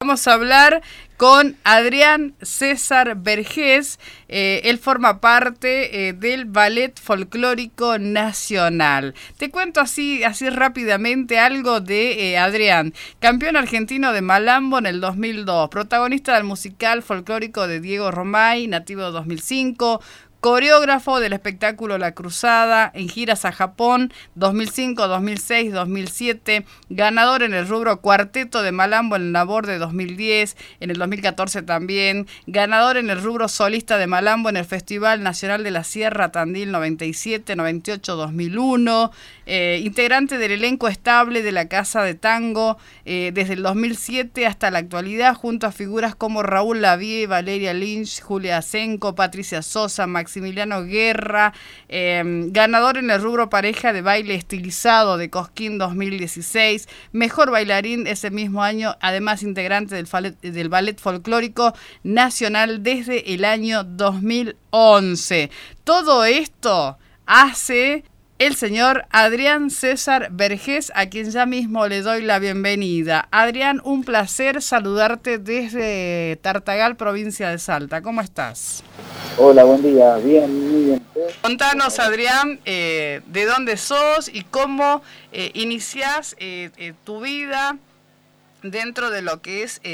Vamos a hablar con Adrián César Vergés. Él forma parte del Ballet Folclórico Nacional. Te cuento así rápidamente algo de Adrián. Campeón argentino de Malambo en el 2002. Protagonista del musical folclórico de Diego Romay, nativo 2005. Coreógrafo del espectáculo La Cruzada, en giras a Japón, 2005, 2006, 2007, ganador en el rubro Cuarteto de Malambo en el Nabor de 2010, en el 2014 también, ganador en el rubro Solista de Malambo en el Festival Nacional de la Sierra Tandil 97, 98, 2001, integrante del elenco estable de la Casa de Tango desde el 2007 hasta la actualidad, junto a figuras como Raúl Lavie, Valeria Lynch, Julia Asenco, Patricia Sosa, Maximiliano Guerra, ganador en el rubro pareja de baile estilizado de Cosquín 2016, mejor bailarín ese mismo año, además integrante del Ballet Folclórico Nacional desde el año 2011. Todo esto hace el señor Adrián César Vergés, a quien ya mismo le doy la bienvenida. Adrián, un placer saludarte desde Tartagal, provincia de Salta. ¿Cómo estás? Hola, buen día. Bien, muy bien. Contanos, Adrián, de dónde sos y cómo iniciás tu vida dentro de lo que es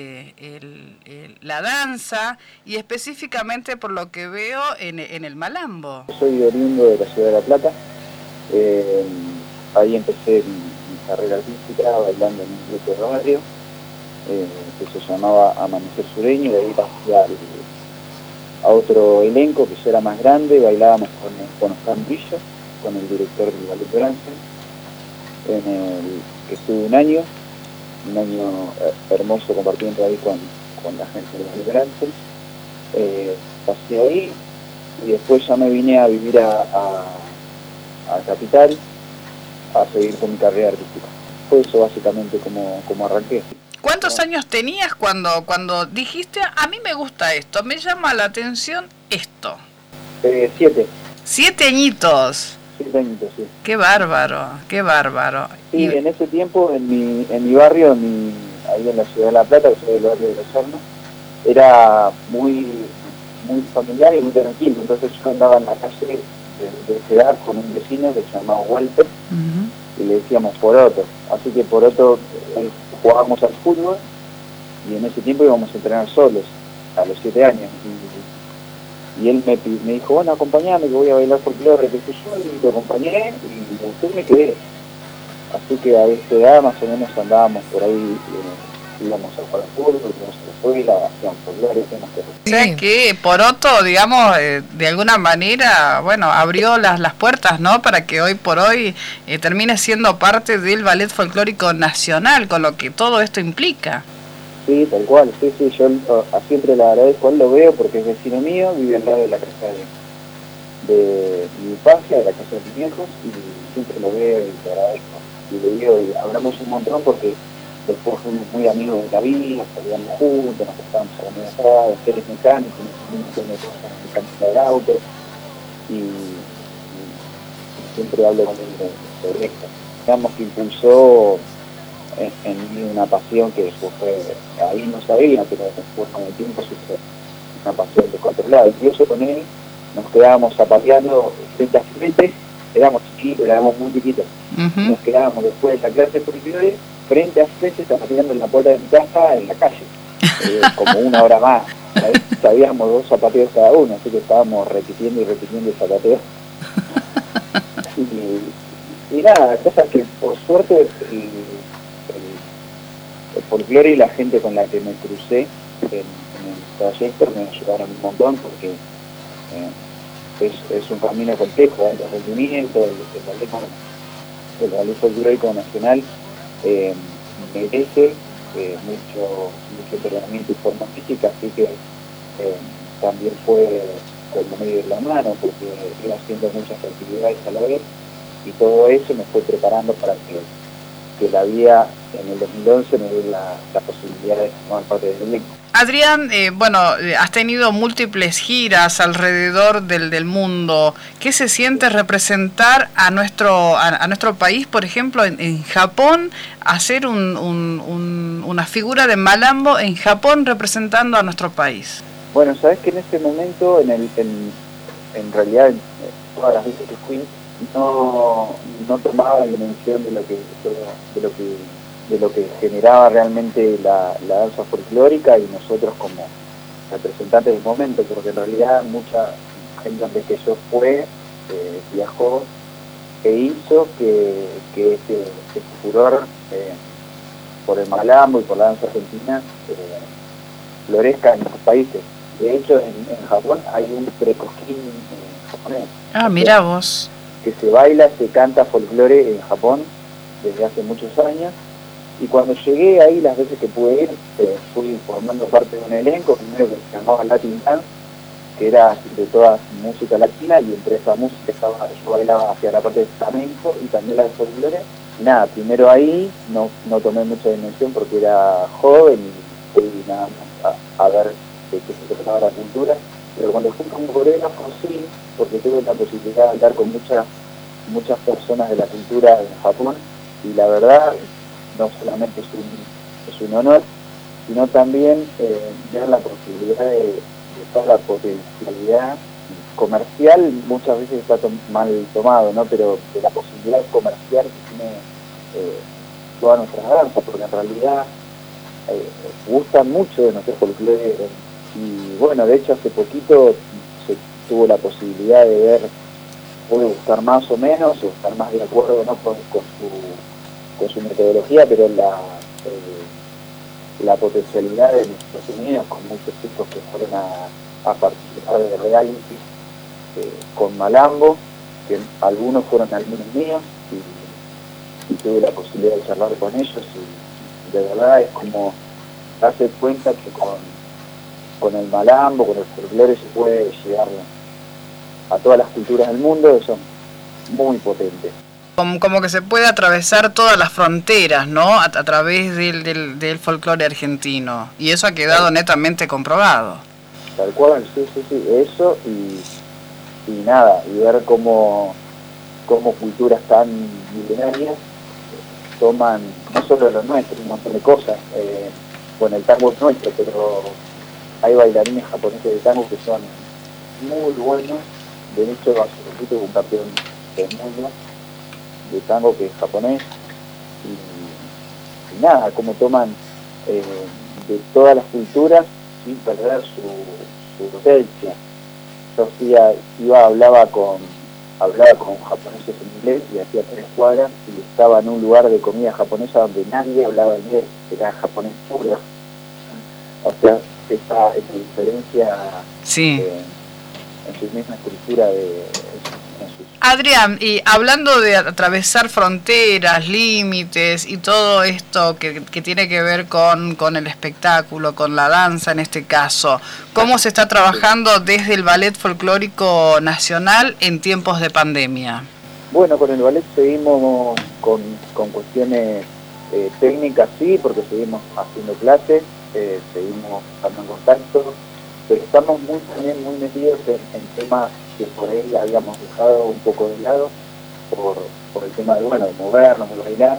la danza y específicamente por lo que veo en el Malambo. Soy oriundo de la ciudad de La Plata. Ahí empecé mi carrera artística bailando en un grupo de barrio que se llamaba Amanecer Sureño, y de ahí pasé a otro elenco que ya era más grande. Bailábamos con Oscar Brillo, con el director del Ballet Bransen, que estuve un año hermoso compartiendo ahí con la gente del Ballet Bransen. Pasé ahí y después ya me vine a vivir a Capital a seguir con mi carrera artística. Fue eso básicamente como arranqué. ¿Cuántos años tenías cuando dijiste, a mí me gusta esto, me llama la atención esto? 7. 7 añitos. 7 añitos, sí. Qué bárbaro, qué bárbaro. Sí, y en ese tiempo, en mi barrio, ahí en la ciudad de La Plata, que soy del barrio de Los Hornos, era muy familiar y muy tranquilo. Entonces yo andaba en la calle de esa edad con un vecino que se llamaba Walter, y le decíamos Poroto. Así que Poroto jugábamos al fútbol, y en ese tiempo íbamos a entrenar solos, a los 7 años. Y él me dijo, bueno, acompañame que voy a bailar folclore, que yo, y lo acompañé, y después me quedé. Así que a esa edad más o menos andábamos por ahí, íbamos a jugar al fútbol, íbamos a la escuela, hacíamos folclore, hacíamos todo. O sea que Poroto, digamos, de alguna manera, bueno, abrió las puertas, ¿no? Para que hoy por hoy termine siendo parte del Ballet Folclórico Nacional, con lo que todo esto implica. Sí, tal cual, sí, yo siempre le agradezco, él lo veo porque es vecino mío, vive al lado de la casa de mi infancia, de la casa de mis viejos, y siempre lo veo y le agradezco. Y le digo, y hablamos un montón porque después fuimos muy amigos de la vida, salíamos juntos, nos estábamos a la universidad, él es mecánico, nos unimos en cosas mecánicas del auto, y siempre hablo con él sobre esto. Digamos que impulsó en mí una pasión que después ahí no sabía, pero después con el tiempo se hizo una pasión descontrolada. Incluso con él nos quedábamos zapateando frente a frente, éramos muy chiquitos, nos quedábamos después de la clase de folclore frente a frente zapateando en la puerta de mi casa en la calle, como 1 hora más. Ahí sabíamos 2 zapateos cada uno, así que estábamos repitiendo el zapateo. Y nada, cosas que por suerte el folclore y la gente con la que me crucé en el trayecto me ayudaron un montón, porque es un camino complejo, el rendimiento, el Ballet Folclórico Nacional merece mucho entrenamiento y forma física, así que también fue como medio de la mano, porque iba haciendo muchas actividades a la vez, y todo eso me fue preparando para que la vida en el 2011 me dio la posibilidad de formar parte del elenco. Adrián, has tenido múltiples giras alrededor del mundo. ¿Qué se siente representar a nuestro país, por ejemplo, en Japón, hacer una figura de malambo en Japón representando a nuestro país? Bueno, sabes que en este momento, en realidad, en todas las veces que fui, no tomaba dimensión de lo que generaba realmente la danza folclórica y nosotros como representantes del momento, porque en realidad mucha gente antes que yo viajó e hizo que este furor por el malambo y por la danza argentina florezca en otros países. De hecho, en Japón hay un pre-cosquín japonés. Ah, mira vos. Que se canta folclore en Japón desde hace muchos años. Y cuando llegué ahí, las veces que pude ir, fui formando parte de un elenco, primero que se llamaba Latin Dance, que era de toda música latina, y entre esa música yo bailaba hacia la parte de flamenco y también la de folclore. Nada, primero ahí no tomé mucha dimensión porque era joven y fui nada más a ver de qué se trataba la cultura, pero cuando fui como coreógrafo sí, porque tuve la posibilidad de hablar con muchas personas de la cultura en Japón, y la verdad no solamente es un honor, sino también ver la posibilidad de toda la potencialidad comercial, muchas veces está mal tomado, ¿no? Pero de la posibilidad comercial que tiene todas nuestras danzas, porque en realidad gustan mucho de nuestro folclore. Y bueno, de hecho hace poquito se tuvo la posibilidad de ver, puede gustar más o menos, o estar más de acuerdo, ¿no? con su metodología, pero la potencialidad de Estados Unidos, con muchos chicos que fueron a participar de reality con malambo, que algunos fueron alumnos míos, y tuve la posibilidad de charlar con ellos, y de verdad es como darse cuenta que con el malambo, con el folclore se puede llegar a todas las culturas del mundo, eso es muy potente. Como que se puede atravesar todas las fronteras, ¿no? A través del folclore argentino. Y eso ha quedado netamente comprobado. Tal cual, sí, eso y nada, y ver cómo culturas tan milenarias toman, no solo lo nuestro, un montón de cosas. Bueno, el tango es nuestro, pero hay bailarines japoneses de tango que son muy buenos. De hecho, hace poquito hubo un campeón del mundo de tango que es japonés, y nada, cómo toman de todas las culturas sin perder su esencia. Yo hablaba con japoneses en inglés y hacía 3 cuadras y estaba en un lugar de comida japonesa donde nadie hablaba inglés, era japonés puro. O sea, esa diferencia sí. En su misma estructura Adrián, y hablando de atravesar fronteras, límites y todo esto que tiene que ver con el espectáculo, con la danza en este caso, ¿cómo se está trabajando desde el Ballet Folclórico Nacional en tiempos de pandemia? Bueno, con el ballet seguimos con cuestiones técnicas, sí, porque seguimos haciendo clases, seguimos estando en contacto, pero estamos también muy metidos en temas que por ahí habíamos dejado un poco de lado por el tema de movernos, de bailar,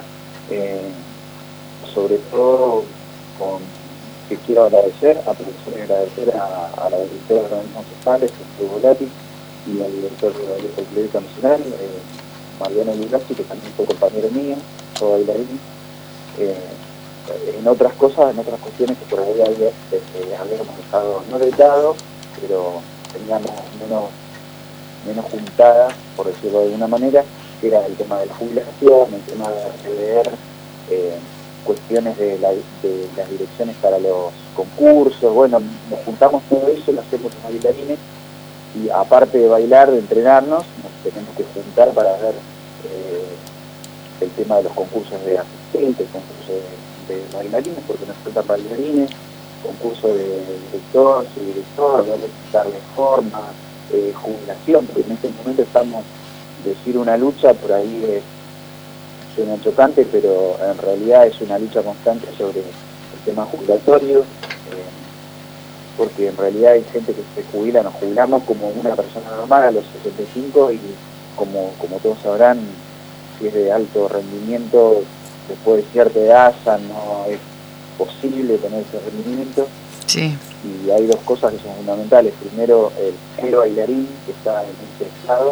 sobre todo que quiero agradecer a la directora de Ramón Cesales, Volati, y al director de Ballet Folclórico Nacional, Mariano Lucasi, que también fue compañero mío, fue bailarín. En otras cuestiones que por ahí habíamos dejado, no de lado, pero teníamos menos juntadas, por decirlo de alguna manera, que era el tema de la jubilación, el tema de rever cuestiones de las direcciones para los concursos. Bueno, nos juntamos todo eso, lo hacemos los bailarines, y aparte de bailar, de entrenarnos, nos tenemos que juntar para ver el tema de los concursos de asistentes, concursos de bailarines, porque nos faltan bailarines, concurso de director, subdirector, darle forma, jubilación, porque en este momento estamos, decir una lucha, por ahí suena chocante, pero en realidad es una lucha constante sobre el tema jubilatorio. porque en realidad hay gente que se jubila, nos jubilamos como una persona normal a los 65 y como todos sabrán, si es de alto rendimiento, después de cierta edad ya no es posible tener ese rendimiento. Sí. Y hay dos cosas que son fundamentales. Primero, el bailarín que está en ese estado,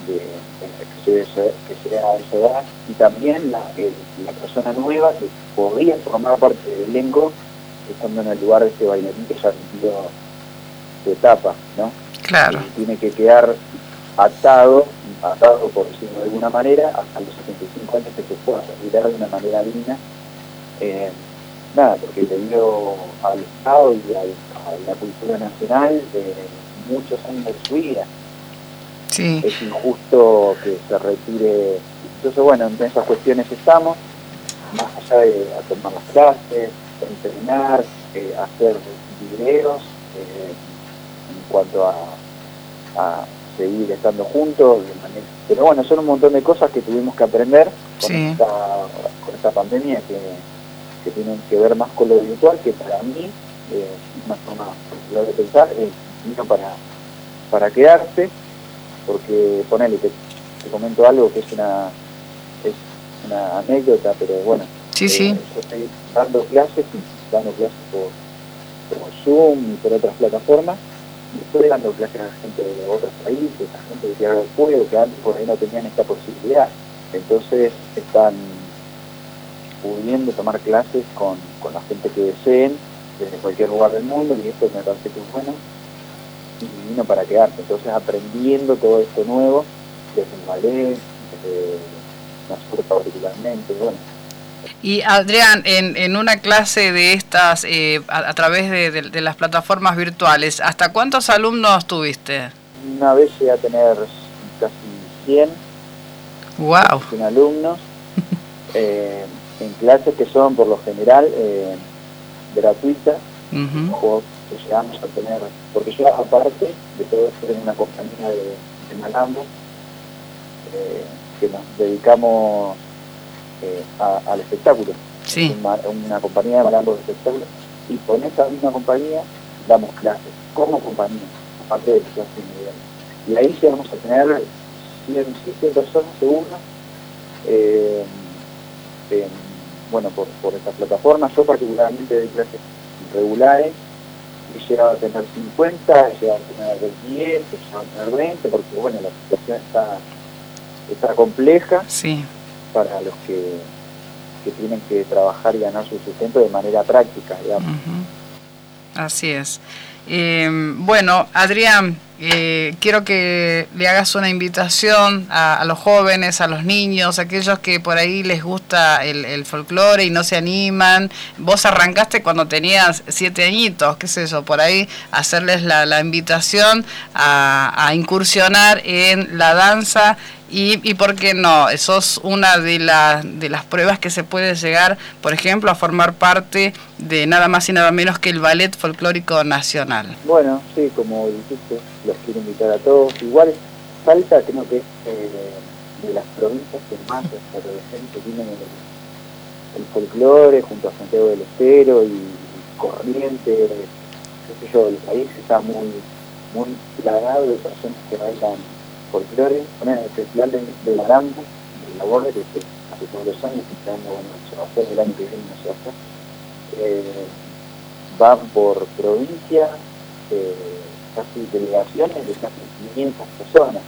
que sea a esa edad, y también la persona nueva que podría formar parte del elenco, estando en el lugar de ese bailarín que ya ha cumplido su etapa, ¿no? Claro. Y tiene que quedar atado, por decirlo de alguna manera, hasta los 75 años que se pueda retirar de una manera digna. Nada, porque debido al Estado y a la cultura nacional de muchos años de su vida. Sí. Es injusto que se retire. Entonces, bueno, en esas cuestiones estamos, más allá de tomar las clases, entrenar, hacer videos, en cuanto a seguir estando juntos, de manera... Pero bueno, son un montón de cosas que tuvimos que aprender con, esta pandemia que tienen que ver más con lo virtual, que para mí, una forma particular de pensar, vino para quedarse, porque ponele, te comento algo que es una anécdota, pero bueno, sí. Yo estoy dando clases por Zoom y por otras plataformas, y estoy dando clases a gente de otros países, a gente de Tierra del Fuego, que antes por ahí no tenían esta posibilidad. Entonces están pudiendo tomar clases con la gente que deseen, desde cualquier lugar del mundo, y esto me parece que es bueno, y vino para quedarse. Entonces aprendiendo todo esto nuevo, desde el ballet, desde nosotros particularmente, bueno. Y Adrián, en una clase de estas, a través de las plataformas virtuales, ¿hasta cuántos alumnos tuviste? Una vez llegué a tener casi 100, wow. 100 alumnos, en clases que son por lo general gratuitas, o que llegamos a tener, porque yo aparte de todo esto tengo una compañía de malambo, que nos dedicamos al espectáculo. Sí. Una compañía de malambo de espectáculo, y con esa misma compañía damos clases como compañía, aparte de clases individuales. Y ahí llegamos a tener 100 personas seguro, bueno, por esta plataforma. Yo particularmente doy clases regulares, he llegado a tener 50, he llegado a tener 10, he llegado a tener 20, porque bueno, la situación está compleja. Sí. Para los que tienen que trabajar y ganar su sustento de manera práctica, digamos. Así es. Bueno, Adrián, quiero que le hagas una invitación a los jóvenes, a los niños, a aquellos que por ahí les gusta el folclore y no se animan. Vos arrancaste cuando tenías 7 añitos, qué sé yo, por ahí hacerles la invitación a incursionar en la danza. Y por qué no, eso es una de las pruebas que se puede llegar, por ejemplo, a formar parte de nada más y nada menos que el Ballet Folclórico Nacional. Bueno, sí, como dijiste, los quiero invitar a todos. Igual Salta creo que es de las provincias que más adolescentes tienen el folclore, junto a Santiago del Estero y Corrientes, qué sé yo, el país está muy plagado de personas que bailan folclore. Poner el festival de malambo, de la Borda, que hace todos los años, que este año, bueno, se va a hacer, el año que viene no se va a hacer, van por provincia, casi delegaciones de casi 500 personas,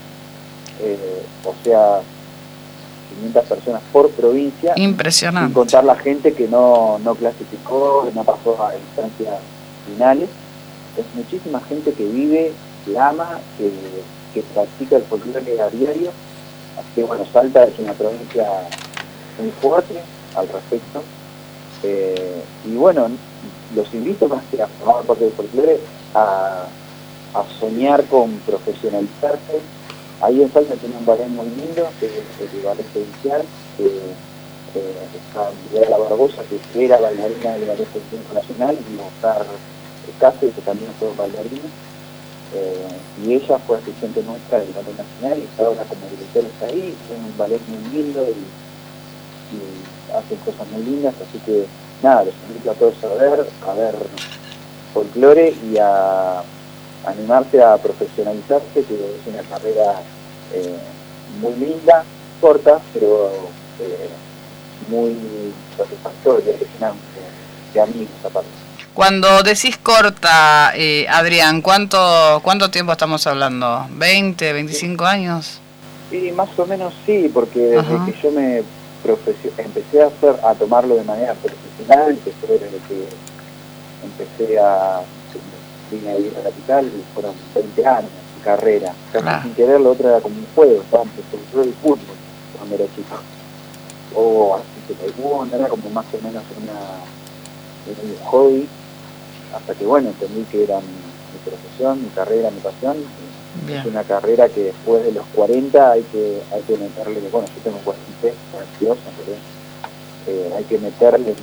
o sea, 500 personas por provincia. Impresionante. Sin contar la gente que no clasificó, que no pasó a instancias finales. Es muchísima gente que vive, que ama, que practica el folclore a diario. Así que bueno, Salta es una provincia muy fuerte al respecto. Y bueno, los invito más que a formar parte del folclore, a soñar con profesionalizarse. Ahí en Salta tiene un ballet muy lindo, que es el ballet provincial, que está Miguel Barbosa, que era bailarina del Ballet Folclórico Nacional, y Oscar Cáceres, que también fue bailarina. Y ella fue asistente nuestra del Ballet Nacional y está ahora como directora ahí. Es un ballet muy lindo y hacen cosas muy lindas, así que nada, los invito a todos a ver folclore y a animarse a profesionalizarse, que es una carrera muy linda, corta, pero muy satisfactoria, que llena de amigos aparte. Cuando decís corta, Adrián, ¿cuánto tiempo estamos hablando? ¿20, 25 años? Sí, más o menos sí, porque desde que yo me empecé a tomarlo de manera profesional, que fue desde que empecé vine a vivir a la capital, y fueron 20 años de carrera. Casi sin querer, lo otro era como un juego, estaba empezó el fútbol cuando era chico. O así que taekwondo, era como más o menos un hobby, hasta que bueno, entendí que era mi profesión, mi carrera, mi pasión. Bien. Es una carrera que después de los 40 hay que meterle, bueno, yo tengo 43, 42, hay que meterle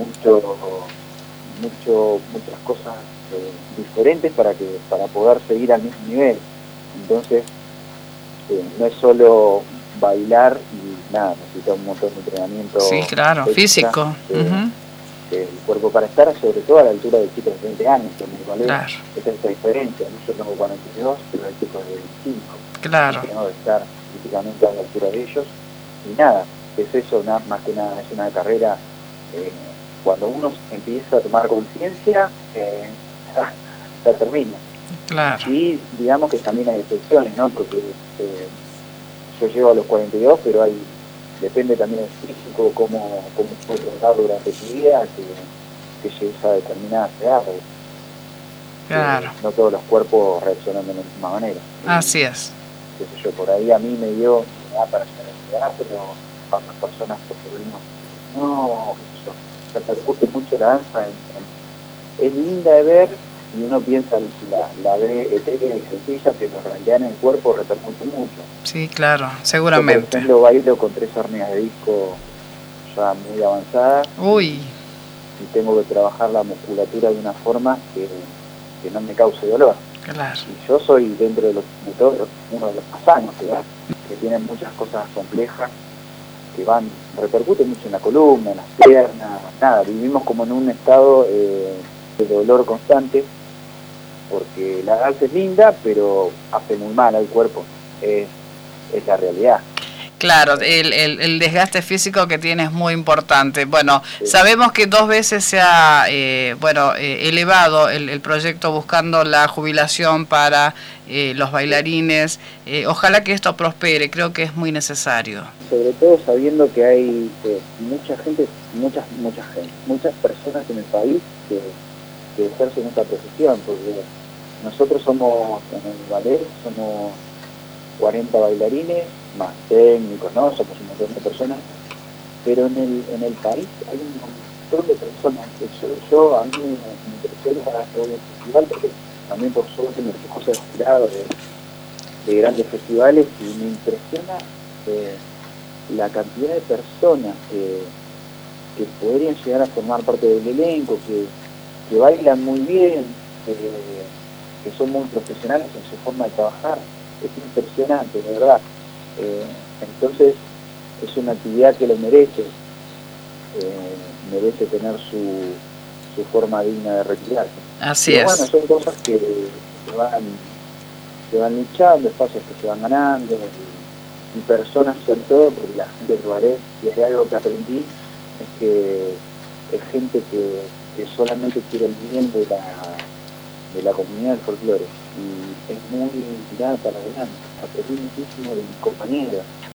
muchas cosas diferentes para poder seguir al mismo nivel. Entonces, no es solo bailar y nada, necesita un montón de entrenamiento. Sí, claro, extra, físico. El cuerpo para estar sobre todo a la altura de chicos de 20 años, que me vale, claro. Esa es esta diferencia, ¿no? Yo tengo 42, pero hay chicos de 25. Claro. Tengo que estar físicamente a la altura de ellos. Y nada, es eso, más que nada, es una carrera, cuando uno empieza a tomar conciencia, ya termina. Claro. Y digamos que también hay excepciones, ¿no? Porque yo llego a los 42, pero depende también del físico, cómo fue tratado durante tu vida, que llegues a determinadas edades. Claro. No todos los cuerpos reaccionan de la misma manera. Así es. Qué sé yo, por ahí a mí me dio edad para llegar a esa edad, pero para otras personas no, se repercute mucho la danza. Es linda de ver y uno piensa, la ve etérea y sencilla, pero en realidad en el cuerpo repercute mucho. Sí, claro, seguramente. Yo, por ejemplo, bailo con 3 hernias de disco ya muy avanzadas. Uy. Y tengo que trabajar la musculatura de una forma que no me cause dolor. Claro. Y yo soy, dentro de todos, uno de los más sanos, que tienen muchas cosas complejas, que repercuten mucho en la columna, en las piernas, nada, vivimos como en un estado de dolor constante, porque la danza es linda, pero hace muy mal al cuerpo, es la realidad. Claro, el desgaste físico que tiene es muy importante. Bueno, sí. Sabemos que 2 veces se ha elevado el proyecto buscando la jubilación para los bailarines. Ojalá que esto prospere, creo que es muy necesario. Sobre todo sabiendo que hay muchas personas en el país que ejercen esta profesión, porque nosotros somos, en el ballet, somos 40 bailarines, más técnicos, ¿no? Somos un montón de personas, pero en el país hay un montón de personas. A mí me impresiona todo el festival, porque también por suerte me tocó ser jurado de grandes festivales, y me impresiona la cantidad de personas que podrían llegar a formar parte del elenco, que bailan muy bien, que son muy profesionales en su forma de trabajar. Es impresionante, de verdad. Entonces es una actividad que lo merece, merece tener su forma digna de retirarse. Así pero es. Bueno, son cosas que se van luchando, espacios que se van ganando, y personas sobre todo, porque la gente del ballet, y hay algo que aprendí, es que es gente que solamente quiere el bien de la comunidad del folclore, y es muy tirada para adelante. Aprendí muchísimo de mis compañeros.